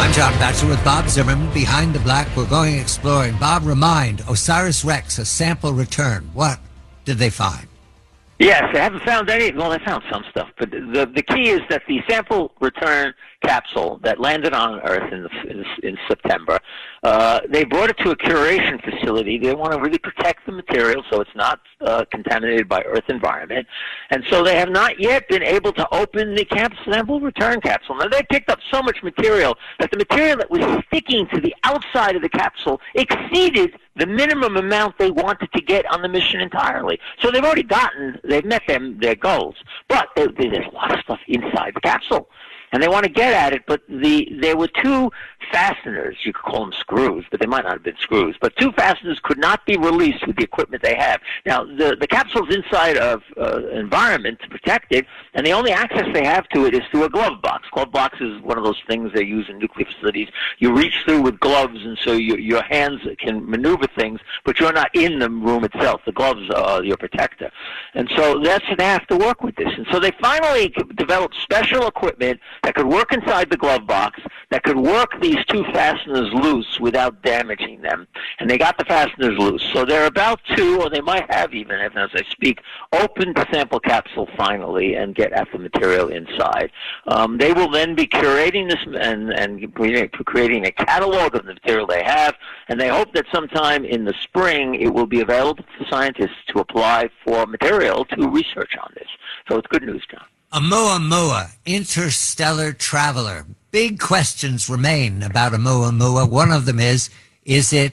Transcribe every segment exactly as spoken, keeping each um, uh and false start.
I'm John Batchelor with Bob Zimmerman. Behind the Black, we're going exploring. Bob, remind, OSIRIS-REx, a sample return. What did they find? Yes, they haven't found any. Well, they found some stuff, but the the key is that the sample return capsule that landed on Earth in, the, in, in September, uh, they brought it to a curation facility. They want to really protect the material so it's not uh, contaminated by Earth environment, and so they have not yet been able to open the cap sample return capsule. Now, they picked up so much material that the material that was sticking to the outside of the capsule exceeded the minimum amount they wanted to get on the mission entirely. So they've already gotten, they've met them, their goals. But they, they, there's a lot of stuff inside the capsule. And they want to get at it, but the there were two fasteners, you could call them screws, but they might not have been screws, but two fasteners could not be released with the equipment they have. Now, the, the capsule's inside of uh, environment to protect it, and the only access they have to it is through a glove box. Glove box is one of those things they use in nuclear facilities. You reach through with gloves, and so you, your hands can maneuver things, but you're not in the room itself. The gloves are your protector. And so that's what they have to work with this. And so they finally developed special equipment that could work inside the glove box, that could work these two fasteners loose without damaging them. And they got the fasteners loose. So they're about to, or they might have even, as I speak, opened the sample capsule finally and get at the material inside. Um, they will then be curating this and, and creating a catalog of the material they have, and they hope that sometime in the spring it will be available to scientists to apply for material to research on this. So it's good news, John. Oumuamua, interstellar traveler. Big questions remain about Oumuamua. One of them is, is it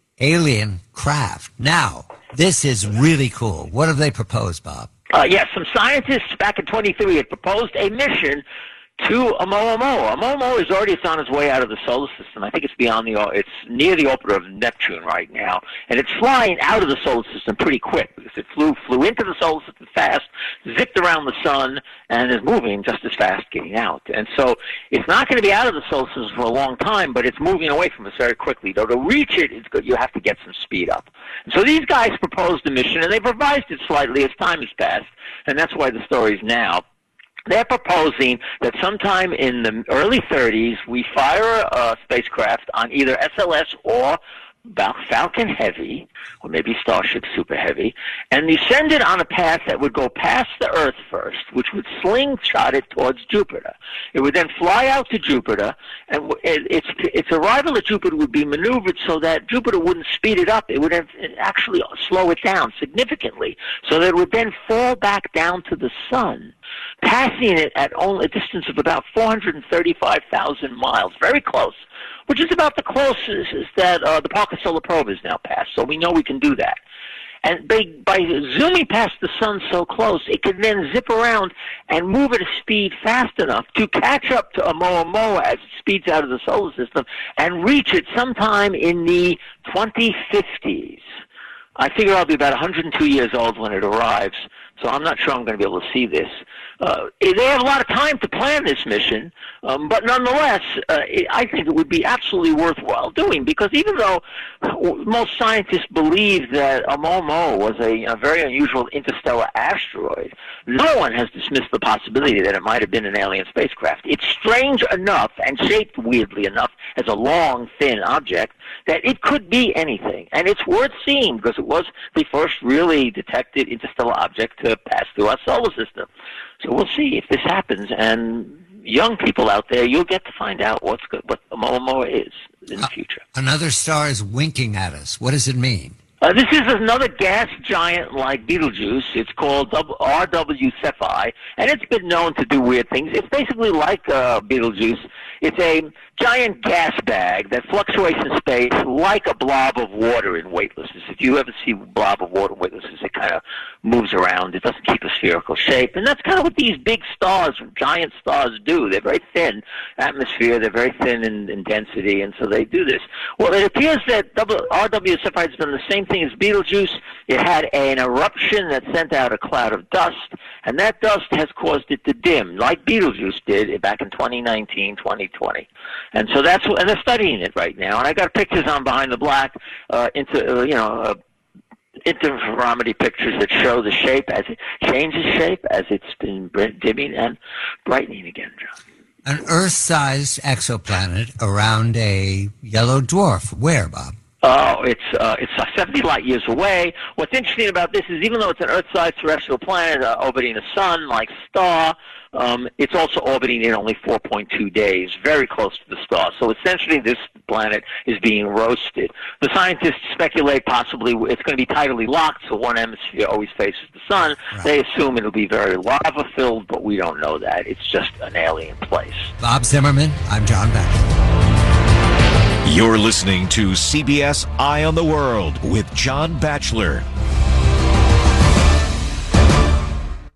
alien craft? Now, this is really cool. What have they proposed, Bob? Uh, yes, some scientists back in twenty-three had proposed a mission to Oumuamua. Oumuamua is already it's on its way out of the solar system. I think it's beyond the it's near the orbit of Neptune right now, and it's flying out of the solar system pretty quick because it flew flew into the solar system fast, zipped around the sun, and is moving just as fast getting out. And so it's not going to be out of the solar system for a long time, but it's moving away from us very quickly. Though to reach it, it's good. You have to get some speed up. And so these guys proposed a mission, and they've revised it slightly as time has passed, and that's why the story's now. They're proposing that sometime in the early thirties, we fire a spacecraft on either S L S or Falcon Heavy, or maybe Starship Super Heavy, and you send it on a path that would go past the Earth first, which would slingshot it towards Jupiter. It would then fly out to Jupiter, and its its arrival at Jupiter would be maneuvered so that Jupiter wouldn't speed it up. It would actually slow it down significantly, so that it would then fall back down to the sun, passing it at only a distance of about four hundred thirty-five thousand miles, very close, which is about the closest that uh, the Parker Solar Probe is now past. So we know we can do that. And by, by zooming past the sun so close, it can then zip around and move at a speed fast enough to catch up to Oumuamua as it speeds out of the solar system and reach it sometime in the twenty fifties. I figure I'll be about one hundred two years old when it arrives, so I'm not sure I'm going to be able to see this. Uh, they have a lot of time to plan this mission, um, but nonetheless, uh, it, I think it would be absolutely worthwhile doing, because even though most scientists believe that Oumuamua was a, a very unusual interstellar asteroid, no one has dismissed the possibility that it might have been an alien spacecraft. It's strange enough and shaped weirdly enough as a long, thin object that it could be anything, and it's worth seeing because it was the first really detected interstellar object to pass through our solar system. So we'll see if this happens, and young people out there, you'll get to find out what's good, what Oumuamua is in the future. Uh, another star is winking at us. What does it mean? Uh, this is another gas giant like Betelgeuse. It's called R W Cephei, and it's been known to do weird things. It's basically like uh, Betelgeuse. It's a giant gas bag that fluctuates in space like a blob of water in weightlessness. If you ever see a blob of water in weightlessness, it kind of moves around. It doesn't keep a spherical shape. And that's kind of what these big stars, giant stars, do. They're very thin atmosphere. They're very thin in, in density, and so they do this. Well, it appears that R W Cephei has done the same thing as Betelgeuse. It had an eruption that sent out a cloud of dust, and that dust has caused it to dim, like Betelgeuse did back in twenty nineteen, twenty twenty. And so that's what, and they're studying it right now. And I got pictures on Behind the Black, uh, into uh, you know, uh, interferometry pictures that show the shape as it changes shape as it's been dimming and brightening again, John. An Earth-sized exoplanet around a yellow dwarf. Where, Bob? Oh, it's uh, it's uh, seventy light years away. What's interesting about this is even though it's an Earth-sized terrestrial planet uh, orbiting a sun like star, um, it's also orbiting in only four point two days, very close to the star. So essentially this planet is being roasted. The scientists speculate possibly it's going to be tidally locked, so one hemisphere always faces the sun. Right. They assume it'll be very lava-filled, but we don't know that. It's just an alien place. Bob Zimmerman, I'm John Batchelor. You're listening to C B S Eye on the World with John Batchelor.